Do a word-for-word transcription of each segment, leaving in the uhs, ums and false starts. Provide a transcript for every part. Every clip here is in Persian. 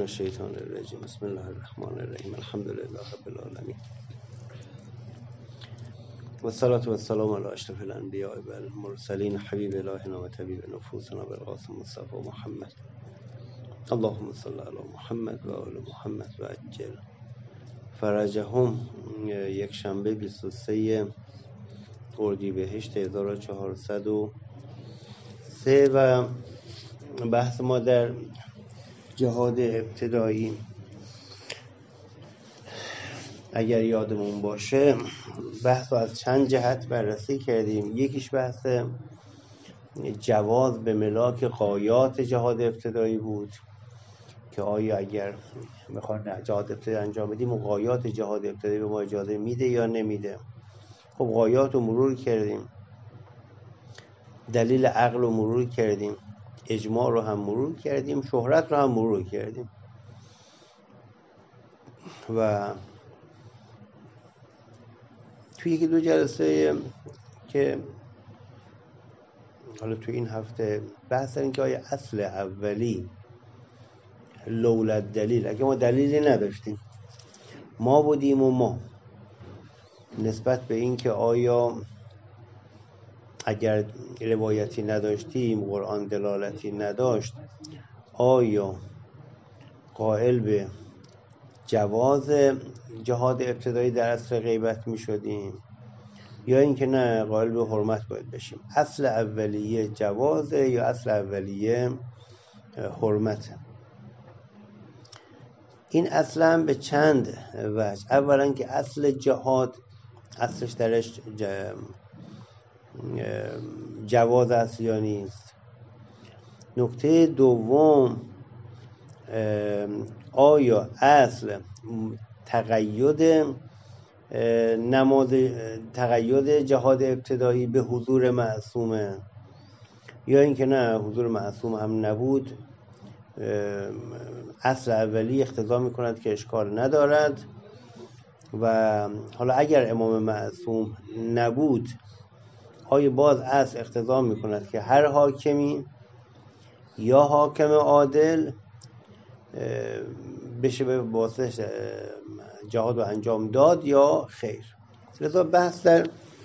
الشیطان الرجیم. بسم الله الرحمن الرحیم. الحمد لله رب العالمین و الصلاة و السلام علی اشرف الانبیاء و المرسلین حبیب الهنا و طبیب نفوسنا بالقاسم مصطفی محمد. اللهم صل علی محمد و آل محمد و عجل فرجهم. یک شنبه بیست و سه اردیبهشت هزار و چهارصد و سه و بحث ما در جهاد ابتدایی اگر یادمون باشه بحث رو از چند جهت بررسی کردیم. یکیش بحث جواز به ملاک غایات جهاد ابتدایی بود که آیا اگر میخوان جهاد ابتدایی انجام بدیم و غایات جهاد ابتدایی به ما اجازه میده یا نمیده. خب غایات رو مرور کردیم، دلیل عقل رو مرور کردیم، اجماع رو هم مرور کردیم، شهرت رو هم مرور کردیم و توی یکی دو جلسه که حالا توی این هفته بحث این که آیا اصل اولی لولا دلیل، اگه ما دلیلی نداشتیم ما بودیم و ما نسبت به این که آیا اگر روایتی نداشتیم قرآن دلالتی نداشت آیا قائل به جواز جهاد ابتدایی در اصل غیبت می شدیم یا اینکه نه قائل به حرمت باید بشیم. اصل اولیه جوازه یا اصل اولیه حرمته؟ این اصلا به چند وجه. اولا که اصل جهاد اصلش درش جواز است یا نیست. نکته دوم آیا اصل تقید نماز تقید جهاد ابتدایی به حضور معصومه یا اینکه نه حضور معصوم هم نبود اصل اولی اقتضا میکند که اشکال ندارد و حالا اگر امام معصوم نبود آیا باز اصل اقتضا میکند که هر حاکمی یا حاکم عادل بشه به واسطه جهاد و انجام داد یا خیر. لذا بحث در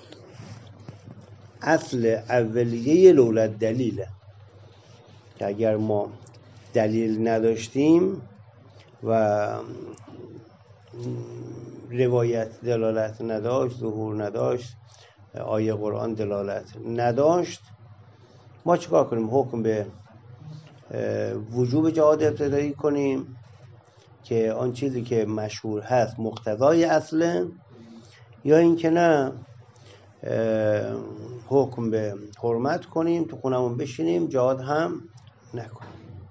اصل اولیه لولا دلیله که اگر ما دلیل نداشتیم و روایت دلالت نداشت، ظهور نداشت، آیه قرآن دلالت نداشت، ما چیکار کنیم؟ حکم به وجوب جهاد ابتدایی کنیم که آن چیزی که مشهور هست مقتضای اصله یا اینکه نه حکم به حرمت کنیم، تو خونمون بشینیم جهاد هم نکنیم.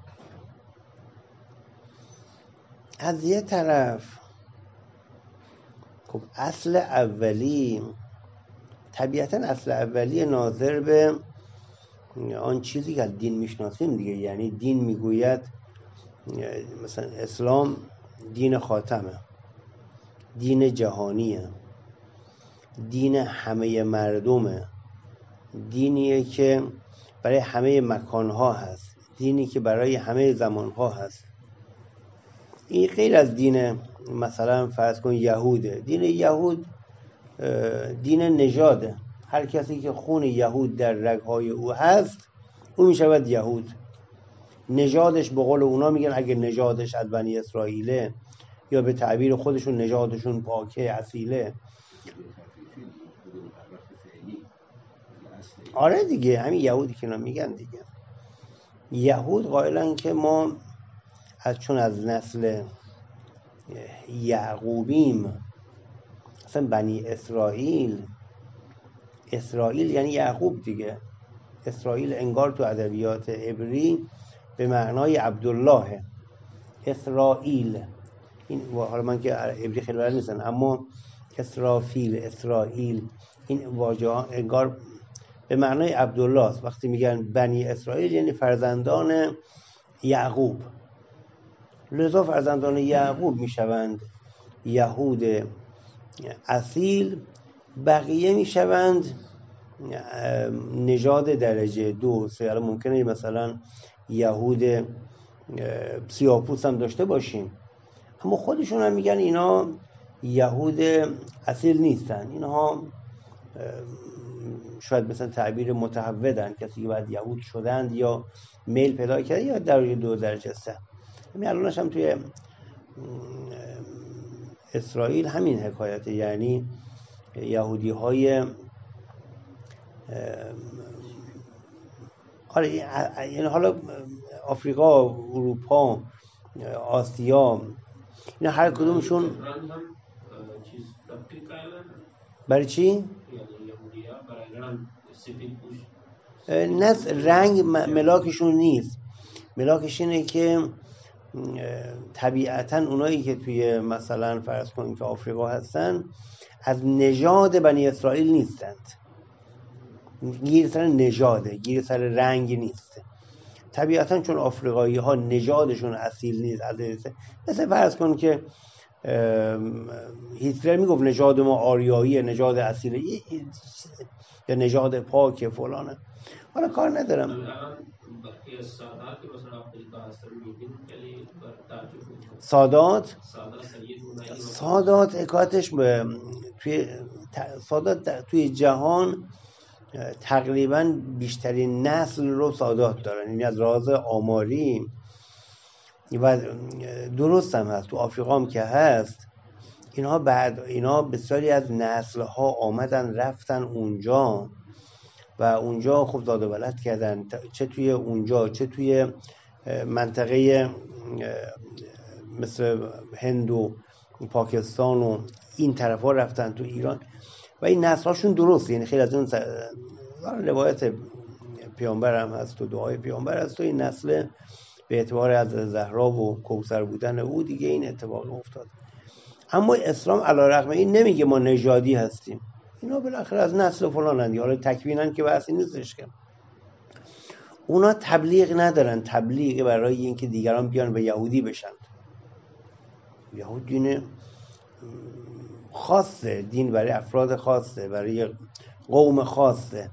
از یه طرف خب اصل اولی طبیعتا اصل اولی ناظر به آن چیزی که از دین میشناسیم دیگه، یعنی دین میگوید مثلا اسلام دین خاتمه، دین جهانیه، دین همه مردمه، دینیه که برای همه مکانها هست، دینی که برای همه زمانها هست. این غیر از دین مثلا فرض کن یهوده. دین یهود دین نژاده، هر کسی که خون یهود در رگهای او هست او میشود یهود. نژادش به قول اونا میگن اگه نژادش از بنی اسرائیله یا به تعبیر خودشون نژادشون پاکه اصیله. آره دیگه همین یهودی که اینا میگن دیگه. یهود قائلن که ما از چون از نسل یعقوبیم، اصلا بنی اسرائیل، اسرائیل یعنی یعقوب دیگه. اسرائیل انگار تو ادبیات عبری به معنای عبدالله. اسرائیل این حالا من که عبری خیلی بلد نیستم اما اسرافیل، اسرائیل این واژه ها انگار به معنای عبدالله است. وقتی میگن بنی اسرائیل یعنی فرزندان یعقوب. لذا فرزندان یعقوب میشوند یهود اصیل، بقیه میشوند نژاد درجه دو سه. ممکنه مثلا یهود سیاه‌پوست هم داشته باشیم، اما خودشون هم میگن اینا یهود اصیل نیستن، اینها شاید مثلا تعبیر متعودن، کسی که بعد یهود شدند یا میل پیدا کرده یا درجه دو درجه سه. همین الانش هم توی اسرائیل همین حکایته، یعنی یهودی های یعنی حالا آفریقا، اروپا، آسیا، اینا هر کدومشون برای چی؟ نه رنگ ملاکشون نیست، ملاکش اینه که طبیعتاً اونایی که توی مثلا فرض کنیم که آفریقا هستن از نژاد بنی اسرائیل نیستند، گیر سر نژاده، گیر سر رنگ نیست. طبیعتاً چون آفریقایی ها نژادشون اصیل نیست، مثل فرض کن که هیتلر میگفت نژاد ما آریاییه، نژاد اصیله یا نژاد پاک فلانه. حالا کار ندارم. سادات سادات حکایتش به توی سادات توی جهان تقریبا بیشترین نسل رو سادات دارن، یعنی از راز آماری و درست هم هست، تو آفریقا هم که هست، اینها بعد اینا بسیاری از نسل ها آمدن رفتن اونجا و اونجا خوب زاد و ولد کردن، چه توی اونجا چه توی منطقه مثل هند و پاکستان و این طرف ها رفتن تو ایران و این نسل هاشون درست، یعنی خیلی از اون روایت پیامبر هم هست و دعای پیامبر هست و این نسل به اعتبار از زهرا و کوثر بودن او دیگه این اتفاق افتاد. اما اسلام علی رغم این نمیگه ما نژادی هستیم، اینا بالاخره از نسل فلانن، حالا تکوینن که بحثی نیستش که. اونا تبلیغ ندارن، تبلیغ برای اینکه دیگران بیان به یهودی بشن. یهود دین خاصه، دین برای افراد خاصه، برای قوم خاصه،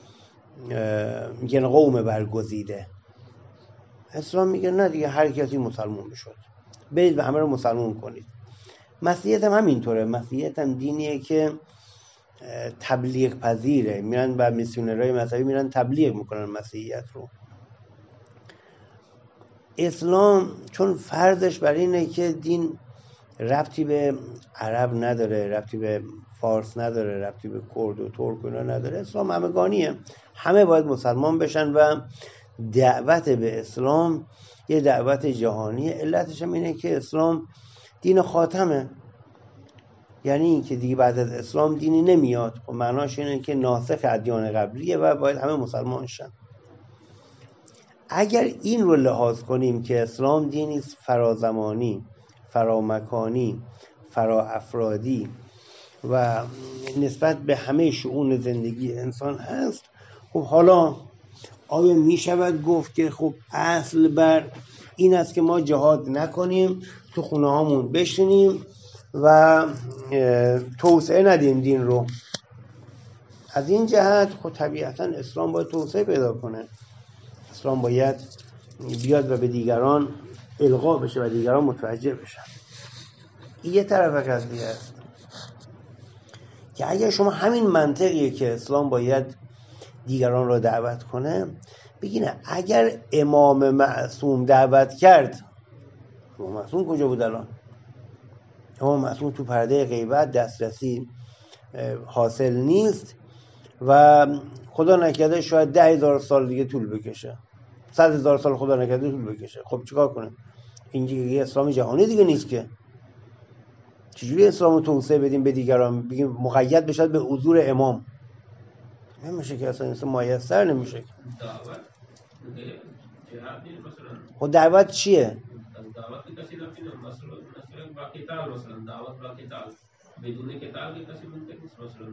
میگن قوم برگزیده. اسلام میگه نه دیگه، هر کسی مسلمان بشود، برید و همه رو مسلمان کنید. مسیحیت هم همینطوره، مسیحیت هم دینیه که تبلیغ پذیره، میرن و میسیونرهای مذهبی میرن تبلیغ میکنن مسیحیت رو. اسلام چون فرضش بر اینه که دین ربطی به عرب نداره، ربطی به فارس نداره، ربطی به کرد و ترک و اینا نداره، اسلام همگانیه، همه باید مسلمان بشن و دعوت به اسلام یه دعوت جهانیه. علتش هم اینه که اسلام دین خاتمه، یعنی این که دیگه بعد از اسلام دینی نمیاد و معناش اینه که ناسخ ادیان قبلیه و باید همه مسلمان شن. اگر این رو لحاظ کنیم که اسلام دینی فرازمانی، فرامکانی، فراافرادی و نسبت به همه شؤون زندگی انسان هست، خب حالا آیا می شود گفت که خب اصل بر این است که ما جهاد نکنیم، تو خونه هامون بشینیم و توسعه ندیم دین رو؟ از این جهت خب طبیعتا اسلام باید توسعه پیدا کنه، اسلام باید بیاد و به دیگران القا بشه و دیگران متوجه بشن. این یه طرف قضیه است که اگر شما همین منطقیه که اسلام باید دیگران را دعوت کنه، بگینه اگر امام معصوم دعوت کرد، امام معصوم کجا بود الان؟ امام معصوم تو پرده غیبت دسترسی حاصل نیست و خدا نکرده شاید ده هزار سال دیگه طول بکشه، صد هزار سال خدا نکرده طول بکشه. خب چیکار کنه؟ اینجوری اسلام جهانی دیگه نیست که. چجوری اسلام رو توسعه بدیم به دیگران، بگیم مقید بشد به حضور امام؟ نمیشه که، اصلا اصلا میسر نمیشه. دعوت خود دعوت چیه؟ دعوت کسی نمیشه، مثلا مثلا با کتاب، مثلا دعوت با کتاب بدون کتاب کسی ممکن نیست مثلا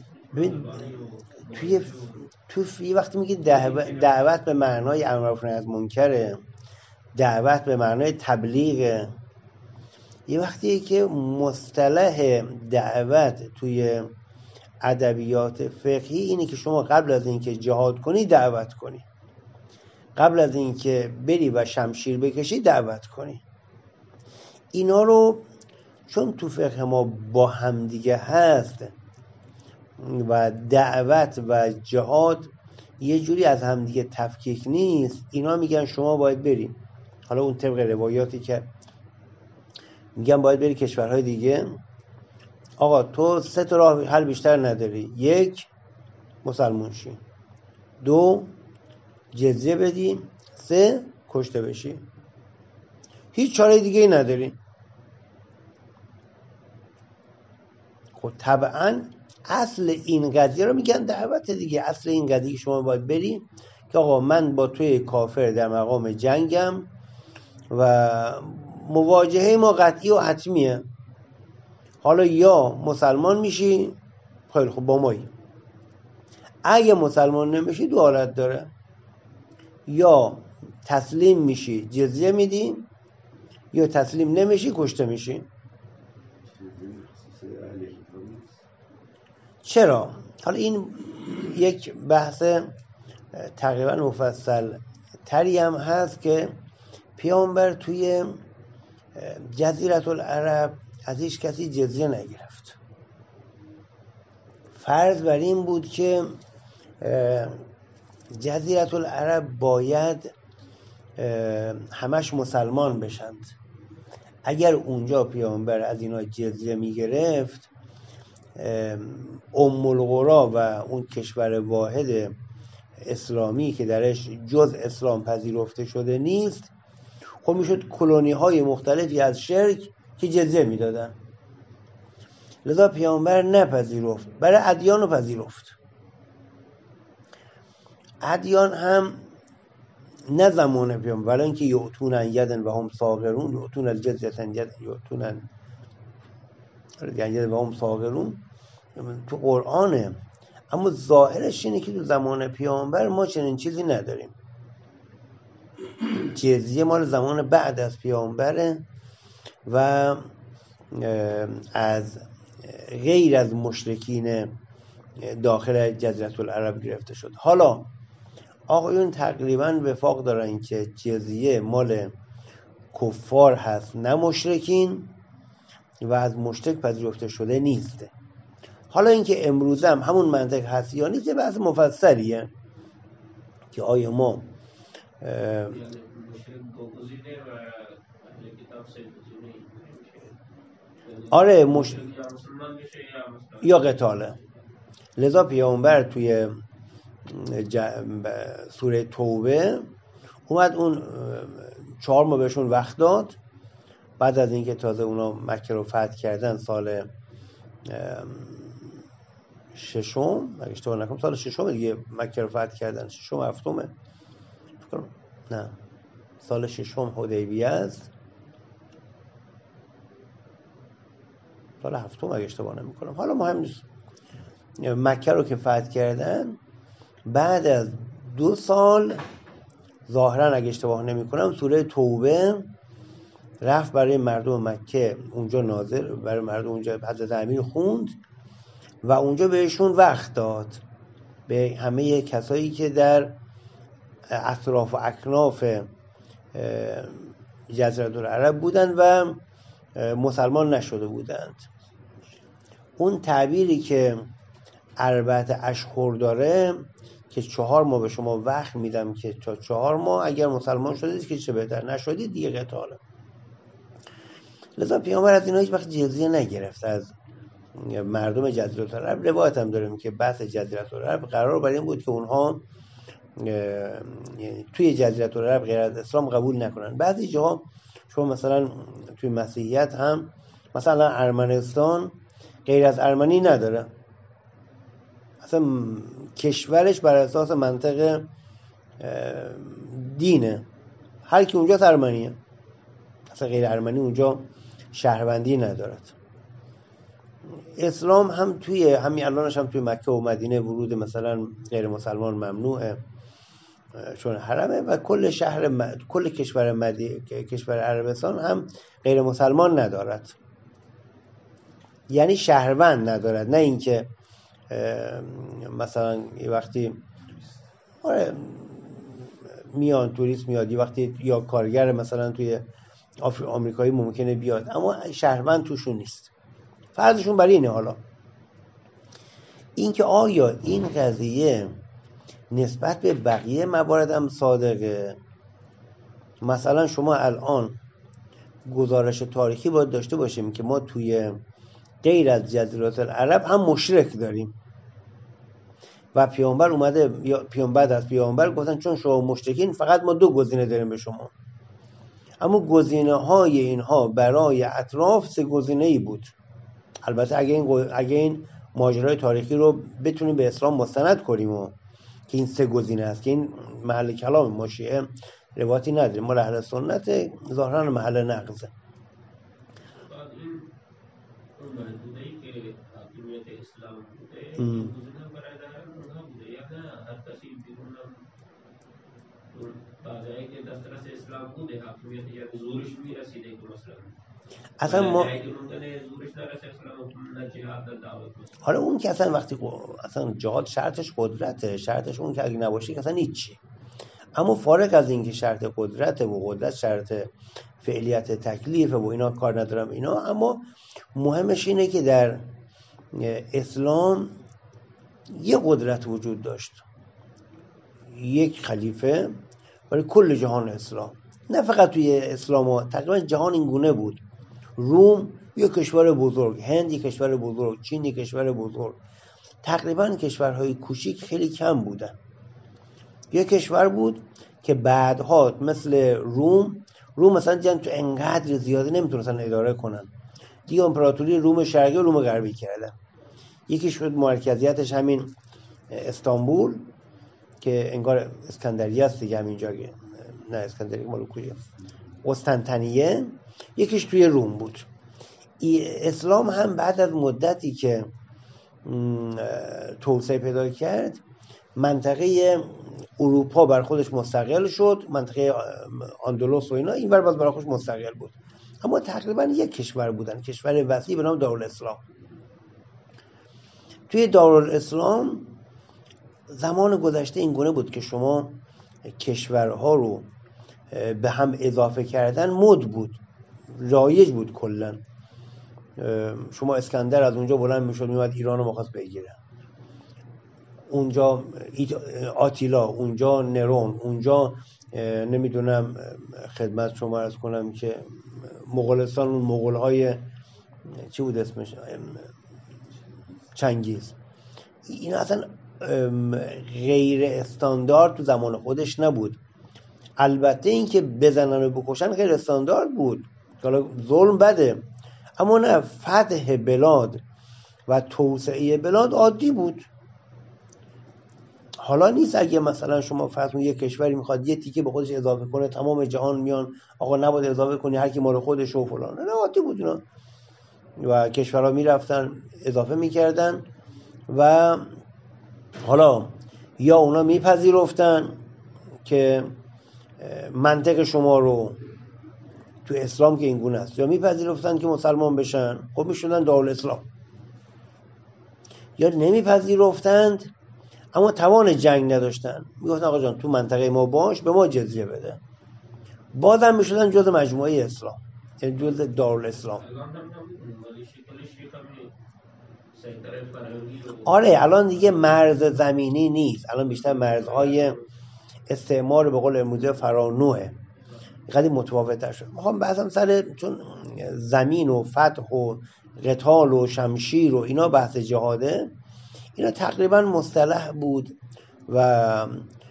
دعوت. توی تو یه وقتی میگه دعوت, دعوت به معنای امر معروف نهی از منکره، دعوت به معنای تبلیغ، یه وقتیه که مصطلح دعوت توی ادبیات فقهی اینه که شما قبل از اینکه جهاد کنی دعوت کنی، قبل از اینکه بری و شمشیر بکشی دعوت کنی. اینا رو چون تو فقه ما با همدیگه هست و دعوت و جهاد یه جوری از همدیگه تفکیک نیست، اینا میگن شما باید بری، حالا اون طبق روایاتی که میگن باید بری کشورهای دیگه، آقا تو سه تا راه حل بیشتر نداری، یک مسلمان شی، دو جزیه بدی، سه کشته بشی، هیچ چاره دیگه ای نداری. خب طبعا اصل این قضیه رو میگن دعوت دیگه. اصل این قضیه شما باید بری که آقا من با توی کافر در مقام جنگم و مواجهه ما قطعی و حتمیه، حالا یا مسلمان میشی، خیلی خب با مایی، اگه مسلمان نمیشی دو حالت داره، یا تسلیم میشی جزیه میدی، یا تسلیم نمیشی کشته میشی. چرا؟ حالا این یک بحث تقریبا مفصل تری هم هست که پیامبر توی جزیره العرب از هیچ کسی جزیه نگرفت. فرض بر این بود که جزیره العرب باید همش مسلمان بشند. اگر اونجا پیامبر از اینا جزیه میگرفت، ام القری و اون کشور واحد اسلامی که درش جز اسلام پذیرفته شده نیست، خب میشد کلونی های مختلفی از شرک که جزیه میدادن. لذا پیامبر نپذیرفت، برای ادیان رو پذیرفت. ادیان هم نه زمان پیامبر، ولی اینکه یعطون یدن و هم صاغرون، یعطون الجزیه یعطون یدن و هم صاغرون تو قرآنه، اما ظاهرش اینه که تو زمان پیامبر ما چنین چیزی نداریم. جزیه مال زمان بعد از پیامبره و از غیر از مشرکین داخل جزیره العرب گرفته شد. حالا آقایون تقریبا وفاق دارن که جزیه مال کفار هست نه مشرکین و از مشرک پذیرفته شده نیست. حالا اینکه امروز هم همون منطق هست یا نیست بحث مفصلیه که آیا ما آره مش... یا قتاله. لذا پیامبر توی ج... سوره توبه اومد اون چهار ماه بهشون وقت داد، بعد از اینکه تازه اونا مکه رو فتح کردن سال ششم، اگه اشتباه نکنم سال ششم دیگه مکه رو فتح کردن، ششم هفتمه نه سال ششم حدیبیه است، سال هفتم اگه اشتباه نمیکنم، حالا مهم نیست. مکه رو که فتح کردن بعد از دو سال ظاهرا اگه اشتباه نمیکنم سوره توبه رفت برای مردم مکه اونجا نازل، برای مردم اونجا حضرت امیر خوند و اونجا بهشون وقت داد، به همه کسایی که در اطراف و اکناف جزیره العرب بودند و مسلمان نشده بودند. اون تعبیری که اربعه اشهر داره که چهار ماه به شما وقت میدم که تا چهار ماه اگر مسلمان شدید که چه بهتر، نشدید دیگه قتاله. لذا پیامبر از اینا هیچ وقت جزیه نگرفت از مردم جزیره العرب. روایت هم داریم که بحث جزیره العرب قرار بر این بود که اونها توی جزیره العرب غیر از اسلام قبول نکنن. بعضی جاها شما مثلا توی مسیحیت هم مثلا ارمنستان غیر از ارمنی نداره، اصلا کشورش بر اساس منطق دینه، هر کی اونجا ارمنیه، اصلا غیر ارمنی اونجا شهروندی ندارد. اسلام هم توی همین الانش هم توی مکه و مدینه ورود مثلا غیر مسلمان ممنوعه چون حرمه و کل شهر م... کل کشور مدی... کشور عربستان هم غیر مسلمان ندارد، یعنی شهروند ندارد، نه اینکه مثلا یه وقتی آره میان توریست میاد، یه وقتی یا کارگر مثلا توی آمریکایی ممکنه بیاد، اما شهروند توشون نیست. فرضشون برای اینه. حالا اینکه آیا این قضیه نسبت به بقیه موارد هم صادقه؟ مثلا شما الان گزارش تاریخی باید داشته باشیم که ما توی غیر از جزیره العرب هم مشرک داریم و پیامبر اومده، یا پیامبر از پیامبر گفتن چون شما مشرکین فقط ما دو گزینه داریم به شما. اما گزینه های اینها برای اطراف سه گزینه ای بود. البته اگه این اگه این ماجرای تاریخی رو بتونیم به اسلام مستند کنیم و که این سه گزینه است، که این محل کلام ما شیعه روایتی نداریم، ما اهل سنت ظاهرا محل نقضه. بعد این اون محدوده‌ای که حاکمیت اسلام بوده این گزینه برای در اونها بوده یا نه هر کسی بیرون اون بعدی که دسترس اسلام بوده حاکمیت یا زورش میرسیده که مثلا اصلا ما حالا اون که اصلا وقتی اصلا جهاد شرطش قدرته، شرطش اون که اگه نباشه که اصلا هیچی. اما فارغ از این که شرط قدرته و قدرت شرط فعلیت تکلیف و اینا کار ندارم اینا، اما مهمش اینه که در اسلام یه قدرت وجود داشت، یک خلیفه برای کل جهان اسلام، نه فقط توی اسلام ها، تقریبا جهان این گونه بود. روم یک کشور بزرگ، هند یک کشور بزرگ، چین یک کشور بزرگ، تقریبا کشورهای کوچیک خیلی کم بودن. یک کشور بود که بعدها مثل روم روم مثلا جن تو انقدر زیاده نمیتونستن اداره کنن، دیگه امپراتوری روم شرقی و روم غربی کردن. یکی شد مرکزیتش همین استانبول که انگار اسکندریه است دیگه، همینجا نه اسکندریه مال کجا، قسطنطنیه. یکیش توی روم بود. اسلام هم بعد از مدتی که توسعه پیدا کرد منطقه اروپا بر خودش مستقل شد، منطقه اندلس و اینا این بر باز برای خودش مستقل بود، اما تقریبا یک کشور بودن، کشور وسیع به نام دارالاسلام. توی دارالاسلام زمان گذشته این گونه بود که شما کشورها رو به هم اضافه کردن مد بود، رایج بود کلا. شما اسکندر از اونجا بلند میشد میومد ایران رو میخواست بگیره، اونجا آتیلا، اونجا نرون، اونجا نمیدونم خدمت شما عرض کنم که مغولستان، اون مغولهای چی بود اسمش، چنگیز. این اصلا غیر استاندارد تو زمان خودش نبود. البته این که بزنن و بکشن غیر استاندارد بود، حالا ظلم بده، اما نه، فتح بلاد و توسعه بلاد عادی بود. حالا نیست اگه مثلا شما فرض کنید یک کشوری میخواد یه تیکه به خودش اضافه کنه، تمام جهان میان آقا نباید اضافه کنی، هر کی مال خودش و فلان، نه عادی بود اینا. و کشورها میرفتن اضافه میکردن و حالا یا اونا میپذیرفتن که منطق شما رو تو اسلام که این گونه است، یا میپذیرفتن که مسلمان بشن، خب میشدن دارالاسلام، یا نمیپذیرفتند اما توان جنگ نداشتن، میگفتن آقا جان تو منطقه ما باش، به ما جزیه بده، بازم میشدن جزء مجموعه اسلام، یعنی جزء دارالاسلام. آره الان دیگه مرز زمینی نیست، الان بیشتر مرزهای استعمار به قول امروزی فرانوه، قدیم متفاوت‌تر شد. میخوام بحثم سر چون زمین و فتح و قتال و شمشیر و اینا بحث جهاده، اینا تقریبا مصطلح بود و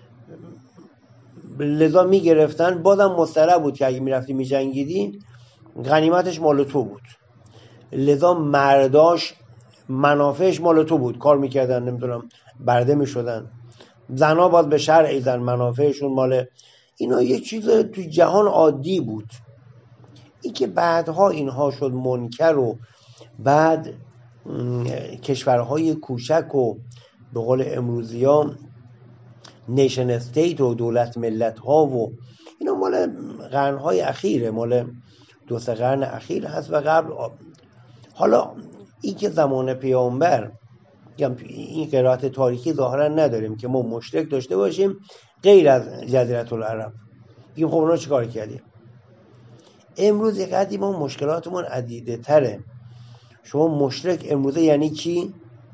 لذا میگرفتن، بازم مصطلح بود که اگه میرفتی میجنگیدی غنیمتش مال تو بود، لذا مرداش منافعش مال تو بود، کار میکردن، نمیدونم برده میشدن، زنا باز به شرع ایزن منافعشون مال اینا. یه چیز تو جهان عادی بود. این که بعدها اینها شد منکر و بعد کشورهای کوچک و به قول امروزی ها نیشن استیت و دولت ملت ها و اینا مال قرنهای اخیره، مال دو سه قرن اخیر هست و قبل. حالا این که زمان پیامبر این قرائت تاریخی ظاهرا نداریم که ما مشرک داشته باشیم غیر از جزیره العرب. میگیم خب اونا چیکار کردیم؟ امروز یک قدری ما مشکلاتمون عدیده تره. شما مشرک امروزه یعنی کی؟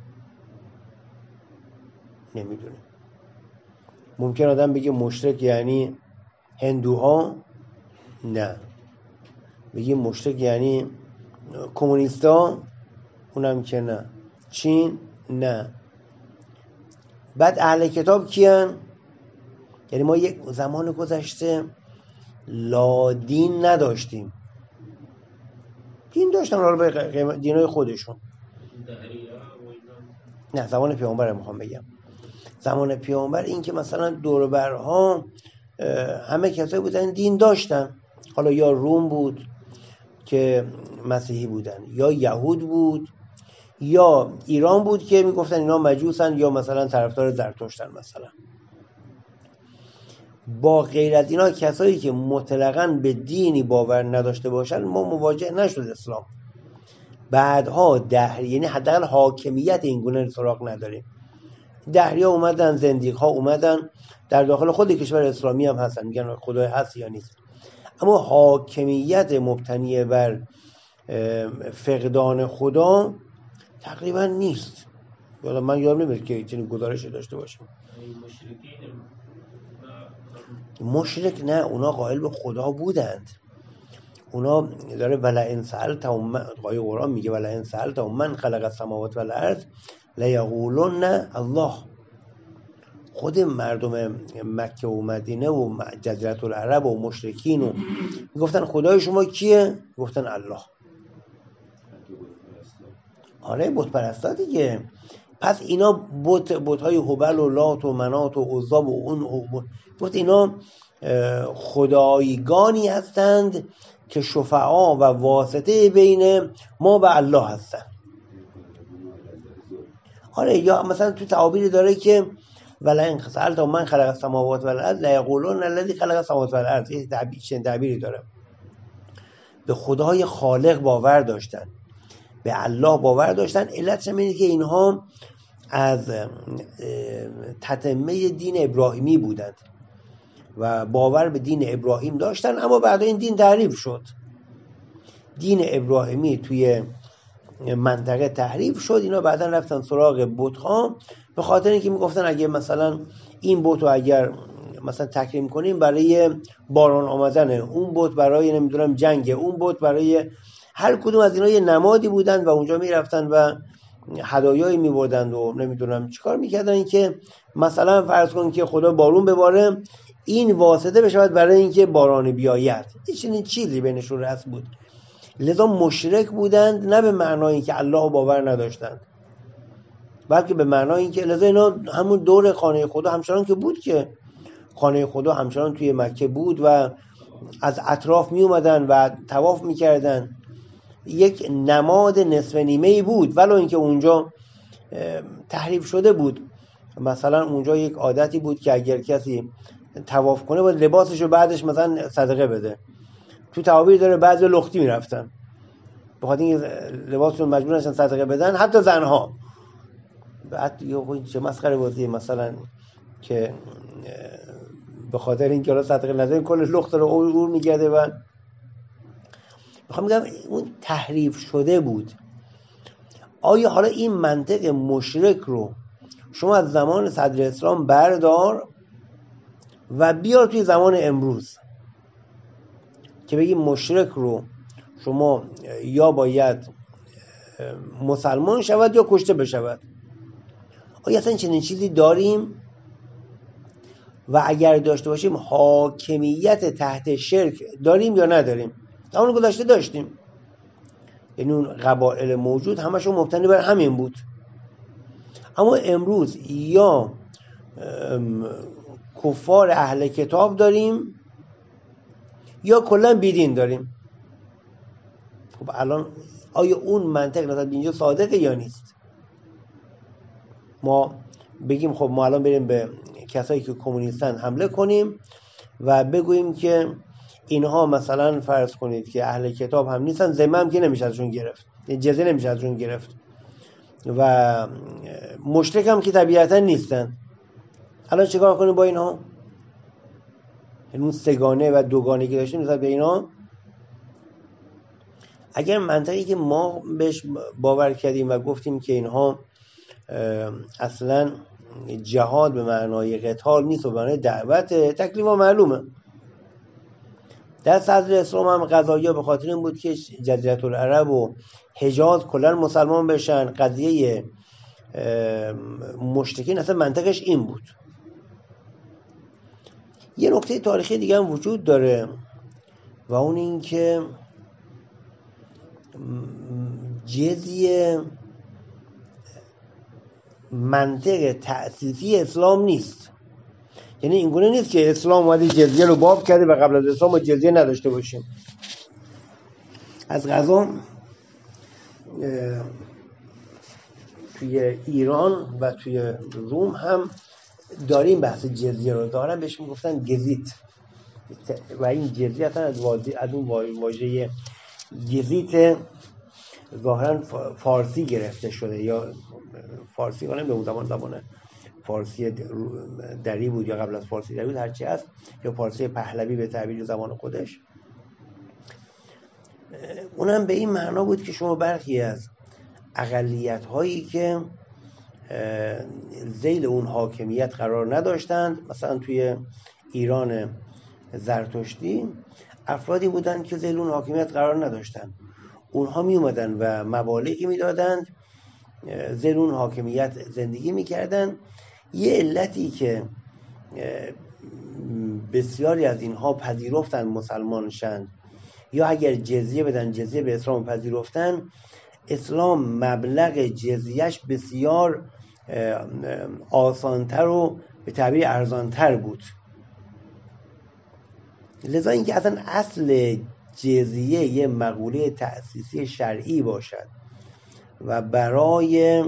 نمیدونه. ممکن آدم بگه مشرک یعنی هندوها؟ نه. بگه مشرک یعنی کمونیستا؟ اونم که نه. چین؟ نه. بعد اهل کتاب کیان؟ یعنی ما یک زمان گذشته لادین نداشتیم، دین داشتن، حالا به دینای خودشون. نه زمان پیامبر میخوام بگم. زمان پیامبر این که مثلا دور برها همه کسایی بودن دین داشتن، حالا یا روم بود که مسیحی بودن، یا یهود بود، یا ایران بود که میگفتن اینا مجوسن، یا مثلا طرفدار زرتشتن مثلا. با غیر از اینا کسایی که مطلقاً به دینی باور نداشته باشن ما مواجه نشد اسلام. بعدها دهری، یعنی حداقل حاکمیت این گونه سراغ نداریم. دهری ها اومدن، زندیق ها اومدن، در داخل خود کشور اسلامی هم هستن، میگن خدای هست یا نیست، اما حاکمیت مبتنی بر فقدان خدا تقریبا نیست. یالا من یادم نمیاد که چنین گزارشی داشته باشیم. مشرک نه، اونا قائل به خدا بودند. اونا داره ولئن سألتهم من، قرآن میگه ولئن سألتهم من خلق السماوات والارض لیقولن الله. خود مردم مکه و مدینه و جزیره العرب و مشرکین و میگفتن خدای شما کیه؟ گفتن الله. آره بت پرستا دیگه. پس اینا بت بت‌های هبل و لات و منات و عزا و اون گفت اینا خدایگانی هستند که شفعا و واسطه بین ما و الله هستند. آره، یا مثلا تو تعابیری داره که ولئن سألتهم من خلق السماوات والارض لیقولون الذی خلق السماوات والارض. این تعبیری داره. به خدای خالق باور داشتن، به الله باور داشتن. علتش اینه که اینها از تتمه دین ابراهیمی بودند و باور به دین ابراهیم داشتن، اما بعد این دین تحریف شد. دین ابراهیمی توی منطقه تحریف شد. اینا بعدا رفتن سراغ بت‌ها به خاطر اینکه میگفتن اگه مثلا این بت رو اگر مثلا تکریم کنیم برای باران آمدنه، اون بت برای نمیدونم جنگ، اون بت برای هر کدوم از اینا یه نمادی بودن و اونجا میرفتن و هدایایی میبردند و نمیدونم چیکار میکردن که مثلا فرض کن که خدا بارون بباره، این واسطه بشود برای اینکه باران بیاید. این چیزی بینشون رسم بود. لذا مشرک بودند، نه به معنای اینکه الله باور نداشتند، بلکه به معنای اینکه لذا اینا همون دور خانه خدا همچنان که بود، که خانه خدا همچنان توی مکه بود و از اطراف می اومدن و طواف میکردن. یک نماد نصف نیمه‌ای بود، ولو اینکه اونجا تحریف شده بود. مثلا اونجا یک عادتی بود که اگر کسی طواف کنه باید لباسشو بعدش مثلا صدقه بده. تو تعابیر داره بعضی لختی میرفتن به خاطر اینکه لباسشون مجبور نشن صدقه بدن، حتی زنها. بعد یه چه مسخره بازی مثلا که به خاطر اینکه حالا صدقه ندن کل لخت رو اور میگرده. و میخوام بگم اون تحریف شده بود. آیا حالا این منطق مشرک رو شما از زمان صدر اسلام بردار و بیار توی زمان امروز که بگی مشرک رو شما یا باید مسلمان شود یا کشته بشود. آیا اصلا چنین چیزی داریم؟ و اگر داشته باشیم حاکمیت تحت شرک داریم یا نداریم؟ زمان گذشته داشتیم. یعنی اون قبایل موجود همشون مبتنی بر همین بود. اما امروز یا کفار اهل کتاب داریم یا کلا بیدین داریم. خب الان آیا اون منطق نسبت به اینجا صادقه یا نیست؟ ما بگیم خب ما الان بریم به کسایی که کمونیستن حمله کنیم و بگوییم که اینها مثلا فرض کنید که اهل کتاب هم نیستن، ذمه هم که نمیشه ازشون گرفت، جزیه نمیشه ازشون گرفت، و مشرک هم که طبیعتا نیستن. الان چیکار کنیم با اینها؟ اون سگانه و دوگانه که داشتیم نسبت به اینا، اگر منطقی که ما بهش باور کردیم و گفتیم که اینها اصلا جهاد به معنای قتال نیست و به معنای دعوت، تکلیف معلومه. در صدر اسلام هم قضایا به خاطر این بود که جزیره العرب و حجاز کلا مسلمان بشن. قضیه مشرکین اصلا منطقش این بود. یه نکته تاریخی دیگه هم وجود داره و اون این که جزیه منطق تأسیسی اسلام نیست. یعنی اینگونه نیست که اسلام اومده جزیه رو باب کرده و قبل از اسلام ما جزیه نداشته باشیم. از قضا توی ایران و توی روم هم داریم بحث جزیه رو دارن، بهش میگفتن گزیت و این جزیه اصلا از, از اون واژه گزیت ظاهرا فارسی گرفته شده، یا فارسی کنم به اون زمان زمانه فارسی دری بود یا قبل از فارسی دری بود، هرچی هست، یا فارسی پهلوی به تعبیر زمان خودش. اونم به این معنا بود که شما برخی از اقلیت هایی که ذیل اون حاکمیت قرار نداشتند، مثلا توی ایران زرتشتی افرادی بودند که ذیل اون حاکمیت قرار نداشتند، اونها می اومدن و مبالغی می دادند، ذیل اون حاکمیت زندگی می کردن. یه علتی که بسیاری از اینها پذیرفتن مسلمان شند یا اگر جزیه بدن جزیه به اسلام پذیرفتن، اسلام مبلغ جزیهش بسیار آسانتر و به تعبیر ارزانتر بود. لذا اینکه اصلا اصل جزیه یه مقوله تأسیسی شرعی باشد و برای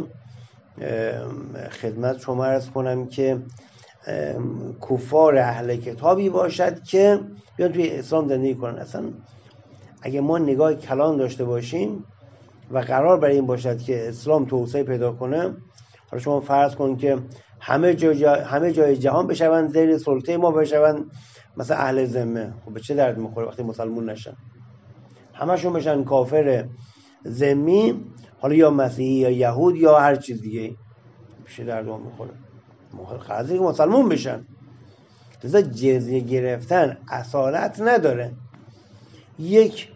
خدمت شما عرض کنم که کفار اهل کتابی باشد که بیان توی اسلام زندگی کنن. اصلا اگه ما نگاه کلان داشته باشیم و قرار برای این باشد که اسلام توسعه پیدا کنه، حالا شما فرض کن که همه جای همه جای جهان بشوند زیر سلطه ما، بشوند مثلا اهل ذمه، خب به چه درد میخوره وقتی مسلمون نشن؟ همشون بشن کافر ذمی، حالا یا مسیحی یا یهود یا هر چیز دیگه، به چه درد میخوره؟ قضیه که مسلمون بشن. لذا جزیه گرفتن اصالت نداره، یک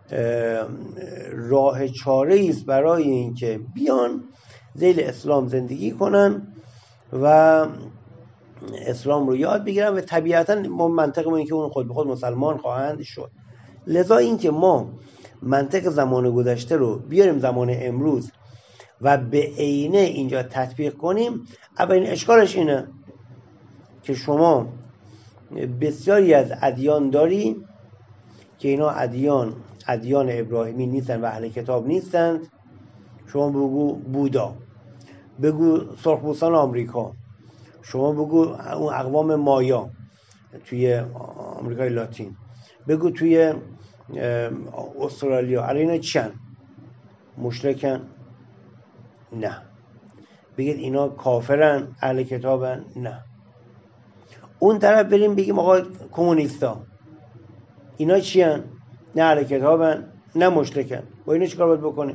راه چاره است برای این که بیان ذیل اسلام زندگی کنن و اسلام رو یاد بگیرن و طبیعتا ما منطقمون این که اون خود به خود مسلمان خواهند شد. لذا این که ما منطق زمان گذشته رو بیاریم زمان امروز و به عینه اینجا تطبیق کنیم، اولین اشکالش اینه که شما بسیاری از ادیان داری که اینا ادیان ادیان ابراهیمی نیستن و اهل کتاب نیستند. شما بگو بودا، بگو سرخپوستان آمریکا، شما بگو اون اقوام مایا توی آمریکای لاتین، بگو توی استرالیا، الان اینا چند مشرکن؟ نه. بگید اینا کافرن، اهل کتابن؟ نه. اون طرف بریم بگیم آقا کمونیستا، اینا چیان؟ نه اهل کتابن نه مشرکن. با اینا چیکار باید بکنیم؟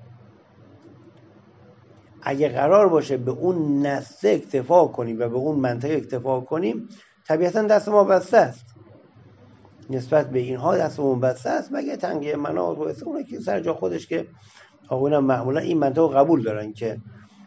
اگه قرار باشه به اون نسل اکتفا کنیم و به اون منطقه اکتفا کنیم، طبیعتا دست ما بسته است. نسبت به اینها دستمون بسته است، مگه تنگه مناط و اون که سر جا خودش که آقایون معمولا این منطقه قبول دارن که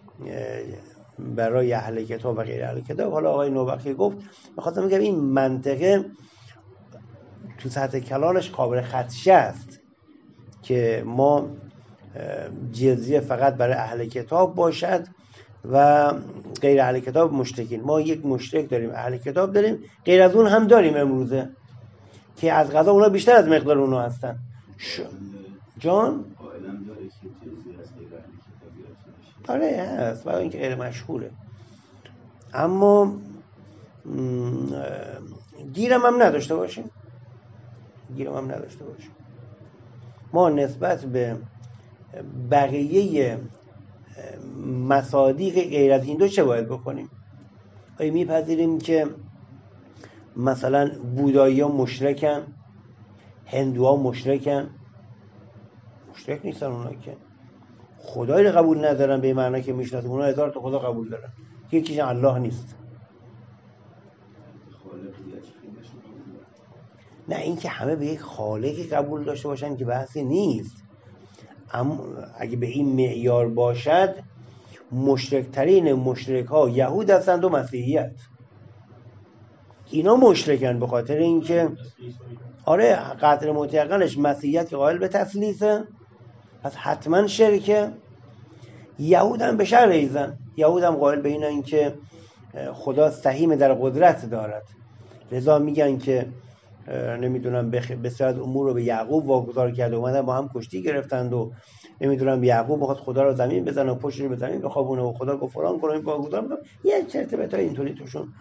برای اهل کتاب و غیر اهل کتاب. حالا آقای نوبخی گفت، می‌خواستم بگم این منطقه تو سطح کلانش قابل خدشه است که ما جزیه فقط برای اهل کتاب باشد و غیر اهل کتاب مشرکین. ما یک مشرک داریم، اهل کتاب داریم، غیر از اون هم داریم امروزه که از قضا اونا بیشتر از مقدار اونا هستن. ش... جان؟ آره هست، برای اینکه غیر مشهوره. اما گیرم هم نداشته باشیم گیرم هم نداشته باشیم ما نسبت به بقیه مصادیق غیر از این دو چه باید بکنیم؟ آیا میپذیریم که مثلا بودایی ها مشرکن، هندوها مشرکن؟ مشرک نیستن اونا، که خدایی رو قبول ندارن به معنی که میشناسیم. اونا هزار تا خدا قبول دارن، یکیش الله نیست. نه این که همه به یک خالقی قبول داشته باشن که بحثی نیست، اما اگه به این معیار باشد مشرکترین مشرک ها یهود هستند و مسیحیت. اینا مشرکن به خاطر اینکه آره قطر متیقنش مسیحیت که قائل به تثلیثه، پس حتما شرکه. یهود هم به شر ریزن، یهود هم قائل به اینن که خدا سهیم در قدرت دارد، لذا میگن که نمیدونم به صورت امور رو به یعقوب واگذار کرده، اومدن با هم کشتی گرفتند و نمیدونم یعقوب میخواد خدا رو زمین بزنه و پشتش رو به زمین بخوابونه و خدا گفت فلان کنه واگذار میکنه. یه چرت و پرتای اینطوری توشون.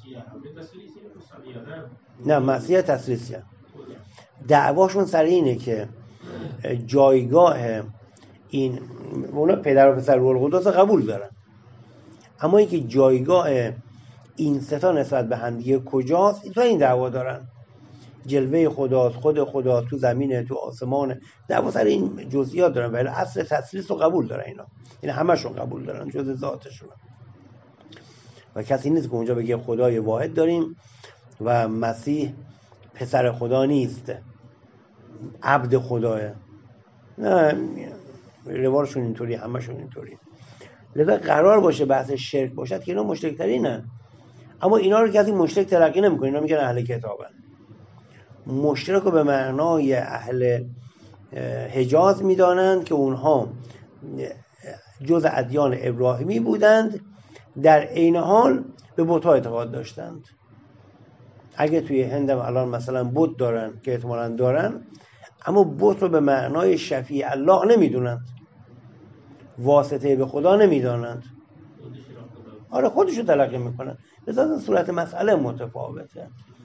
نه مسیح تثلیثیه. دعواشون سر اینه که جایگاه این اونا پدر و پسر روح القدس قبول دارن، اما اینکه جایگاه این سه تا نسبت به هم دیگه کجاست این تو این دعوا دارن. جلوه خداست، خود خدا تو زمینه، تو آسمانه، دعوا سر این جزئیات دارن، ولی اصل تثلیث رو قبول دارن. اینا این همشون قبول دارن، جز ذاتشون. و کسی نیست که اونجا بگه خدای واحد داریم و مسیح پسر خدا نیست، عبد خداه. نه روالشون اینطوری، همشون اینطوری. لذا قرار باشه بحث شرک باشد که اینا مشرک‌ترینن، اما اینا رو کسی مشرک تلقی نمی‌کنه. اینا میگن اهل کتابن. مشرک رو به معنای اهل حجاز میدانند که اونها جز ادیان ابراهیمی بودند، در عین حال به بت‌ها اعتقاد داشتند. اگه توی هند هم الان مثلا بت دارن که احتمالاً دارن، اما بت رو به معنای شفیع الله نمیدونند، واسطه به خدا نمیدانند. آره خودشو تلقی میکنن. لذا صورت مسئله متفاوته.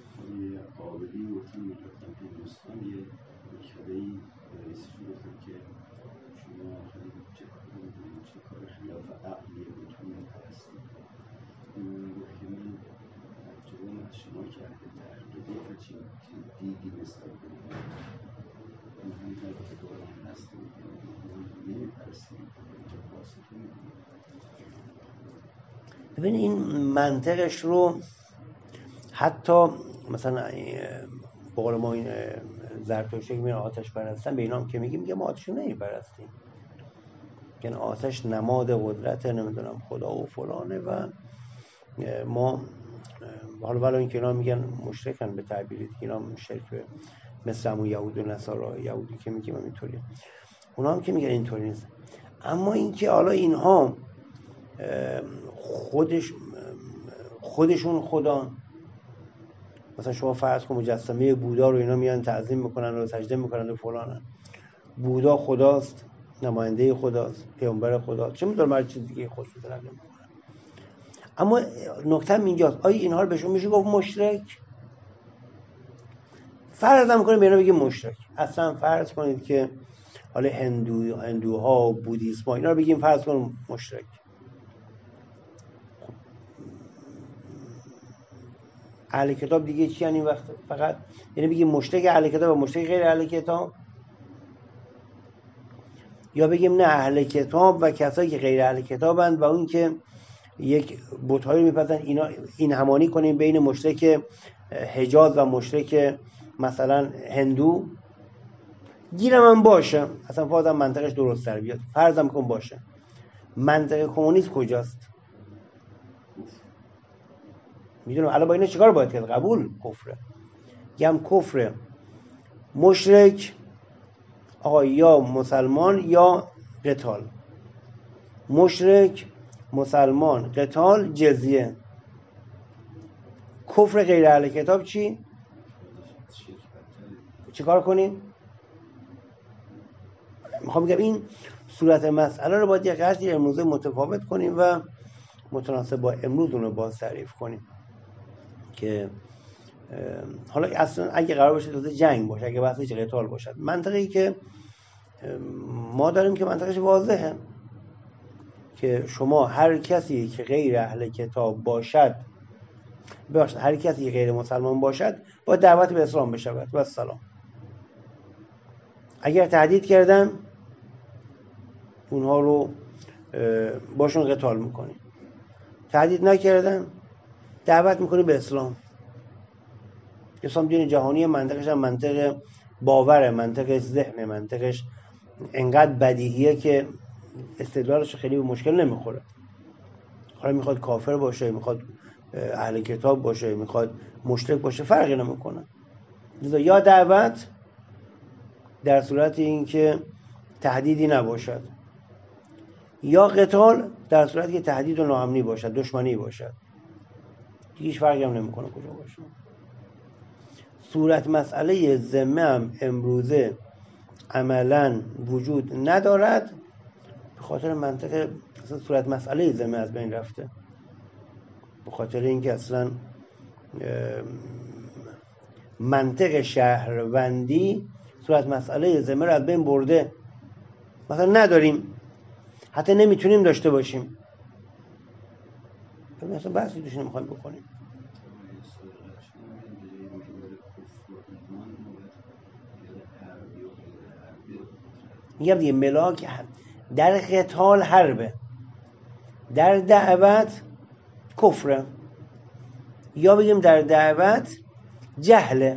ببین این منطقش رو حتی مثلا بقول ما این زرتشتی که میگن آتش پرستن، به اینا هم که میگیم میگه ما آتش رو نمیپرستیم، یعنی آتش نماد قدرت نمیدونم خدا و فلانه و ما حالا ولی این که اینا میگن مشرکن به تعبیری که اینا شرک مثل همون یهود و نصارا، یهودی که میگیم اینطوریه، اونا هم که میگن اینطوری نیست. اما اینکه حالا اینها خودش خودشون خدا، مثلا شما فرض کن مجسمه بودا رو اینا میان تعظیم میکنن و سجده میکنن و فلانن، بودا خداست، نماینده خداست، پیامبر خداست، چه میدونم هر چیز دیگه خودش رو نمیکنن. اما نکته اینجاست، آیا اینها رو بهشون میشه گفت مشرک؟ فرض هم کنیم به اینا بگیم مشرک. اصلا فرض کنید که حالا هندو هندوها و بودیسم اینا رو بگیم فرض کنیم مشرک. اهل کتاب دیگه چی یعنی وقت فقط یعنی بگیم مشرک اهل کتاب و مشرک غیر اهل کتاب، یا بگیم نه اهل کتاب و کسایی که غیر اهل کتابند و اون که یک بت‌هایی میپزن، اینا این همانی کنیم بین مشرک حجاز و مشرک مثلا هندو. گیرم هم باشه، اصلا فازم منطقش درست تر بیاد، فرضم کن باشه. منطقه کمونیست کجاست؟ میدونم الان با اینا چیکار باید کرد؟ قبول کفره، گم کفره مشرک آقا یا مسلمان یا قتال، مشرک مسلمان قتال جزیه. کفر غیر اهل کتاب چی؟ چیکار کنیم؟ میخوام بگم این صورت مسئله رو باید یک قدری امروزه متفاوت کنیم و متناسب با امروز اون رو باز تعریف کنیم که حالا اصلا اگه قرار باشه دوزه جنگ باشه، اگه بحث قتال باشد، منطقی که ما داریم که منطقش واضحه، که شما هر کسی که غیر اهل کتاب باشد، باشد هر کسی که غیر مسلمان باشد با دعوت به اسلام بشود و السلام. اگر تهدید کردن اونها رو باشون قتال میکنی، تهدید نکردن دعوت میکنی به اسلام. اسلام دین جهانی، منطقش هم منطق باوره، منطقش ذهن، منطقش انقدر بدیهیه که استدلالش خیلی به مشکل نمیخوره. حالا میخواد کافر باشه، میخواد اهل کتاب باشه، میخواد مشرک باشه، فرقی نمیکنه. یا دعوت در صورت اینکه تهدیدی نباشد، یا قتال در صورتی که تهدید و ناامنی باشد، دشمنی باشد. هیچ فرقی هم نمیکنه کجا باشه. صورت مسئله ذمه هم امروزه عملا وجود ندارد به خاطر منطق صورت مسئله ذمه از بین رفته، به خاطر اینکه اصلا منطق شهروندی صورت مسئله ذمه رو از بین برده. مثلا نداریم، حتی نمیتونیم داشته باشیم. مثلا بحثی توش نمیخوایم بکنیم. میگم دیگه ملاک در قتال حربه، در دعوت کفره، یا بگیم در دعوت جهله.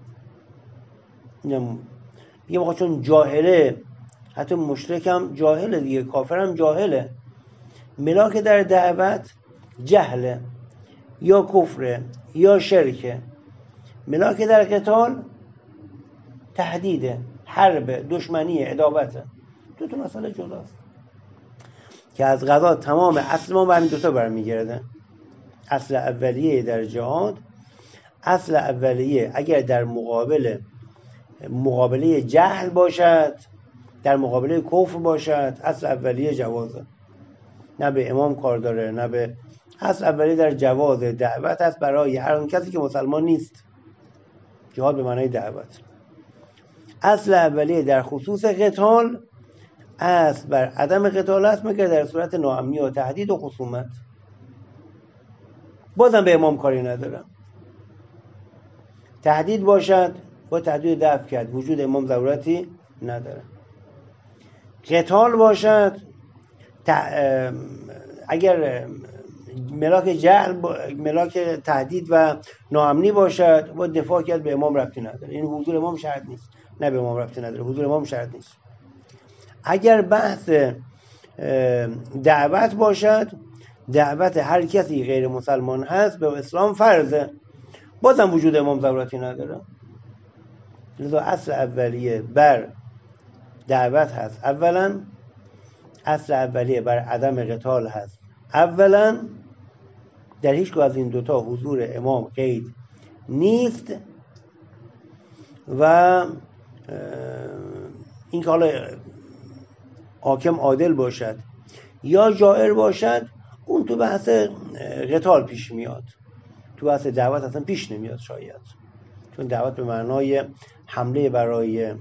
میگم آقا چون جاهله، حتی مشرک هم جاهله دیگه، کافر هم جاهله. ملاک در دعوت جهله یا کفره یا شرکه. ملاک در قتال تهدیده، حرب، دشمنی، عداوته. دو تا مسئله جداست که از قضا تمام اصل ما به همین دوتا برمیگرده. اصل اولیه در جهاد، اصل اولیه اگر در مقابل مقابله جهل باشد، در مقابله کفر باشد، اصل اولیه جوازه، نه به امام کار داره، نه به اصل اولیه در جواز دعوت است برای هر کسی که مسلمان نیست. جهاد به معنای دعوت. اصل اولیه در خصوص قتال اصل بر عدم قتال است مگر در صورت ناامنی و تهدید و خصومت. بازم به امام کاری ندارم. تهدید باشد با تهدید دفع کرد، وجود امام ضرورتی نداره. قتال باشد اگر ملاک جهل با... ملاک تهدید و ناامنی باشد با دفاع کرد، به امام ربطی نداره. این حضور امام شرط نیست، نه به امام ربطی نداره، حضور امام شرط نیست. اگر بحث دعوت باشد، دعوت هر کسی غیر مسلمان هست به اسلام فرضه، بازم وجود امام ضرورتی نداره. لذا اصل اولیه بر دعوت هست اولا، اصل اولیه بر عدم قتال هست اولا. در هیچ از این دوتا حضور امام قید نیست و این که حالا حاکم عادل باشد یا جائر باشد، اون تو بحث قتال پیش میاد، تو بحث دعوت اصلا پیش نمیاد شاید، چون دعوت به معنای حمله برای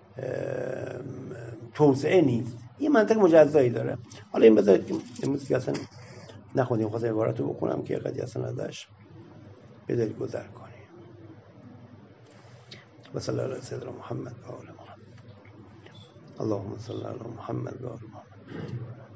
توسعه نیست، این منطق مجزایی داره. حالا این بذارید که امروز که اصلا نخوندیم، خواستم عبارت رو بخونم که قضیه اصلا ازش بذارید گذر کنیم. و صلی الله علی سیدنا محمد و آل محمد. اللهم صل علی محمد و آل محمد.